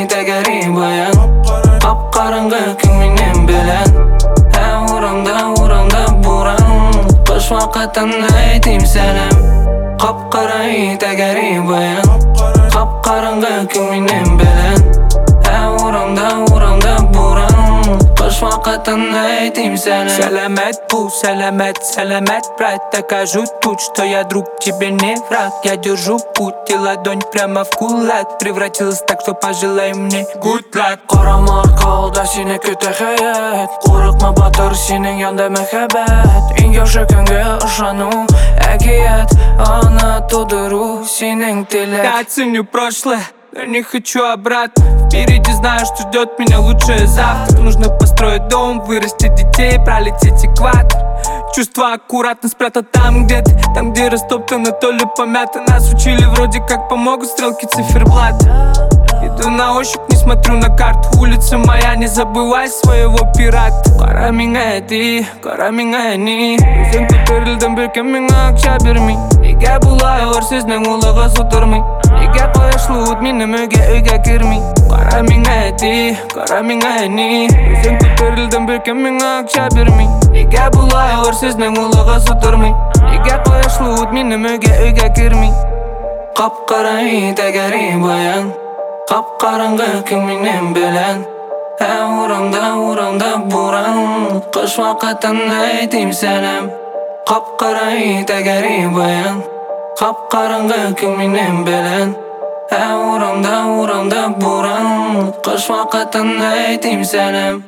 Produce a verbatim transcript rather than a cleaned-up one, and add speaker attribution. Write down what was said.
Speaker 1: тәгәрі баян. Қап-қараңғы күн менен белән. Ә урамда, урамда буран. Қыш вақытын әйтим сәлем. Қап-қарай тәгәрі баян. Қап-қараңғы күн менен белән. Ә урамда, урамда буран. Қыш вақытын әйтим сәлем.
Speaker 2: Сәләмәт бұл, сәләмәт, сәләмәт, брат. Докажу тут, что я друг, тебе не враг. Я держу путь и ладонь прямо в кулак. Превратилась так, что пожелай мне good luck.
Speaker 1: Қарама арқалда сені күтті хаят. Қорықма батыр, сенің янда мәхәббәт. Ең яшы күнге ұшану әкият. Ана тудыру сенің тілек.
Speaker 2: Я оценю прошлое, но не хочу обратно. Впереди знаю, что ждет меня лучшее завтра. Нужно построить дом, вырастить детей, пролететь экватор. Чувства аккуратно спрятать там где-то. Там, где растоптано, то ли помято. Нас учили вроде как помогут стрелки циферблата. Иду на ощупь, не смотрю на карту. Улица моя, не забывай своего пирата. Қара миңа әти, қара миңа әни. Өзің көтерілдің бәлкім миңа ақша бермей. Неге бұлай ор сезінің улығы сұтырмай. Неге қойшылуыт менің өйге өйге кірмей. Қара миңа әти, қара миңа әни. Өзің көтерілдің бәлкім миңа ақша бермей. Неге бұлай ор сезінің улығы сұтырмай. Неге қойшылуыт менің өйге өйге кірмей.
Speaker 1: Қап-қарай тәгәрі баян. Қап-қараңғы күн менен белән. Ә урамда, урамда буран. Қыш вақытын әйтим сәлем. Қап-қарай тәгәрі баян. Қап-қараңғы күн менен белән. Ә урамда, урамда буран. Қыш вақытын әйтим сәлем.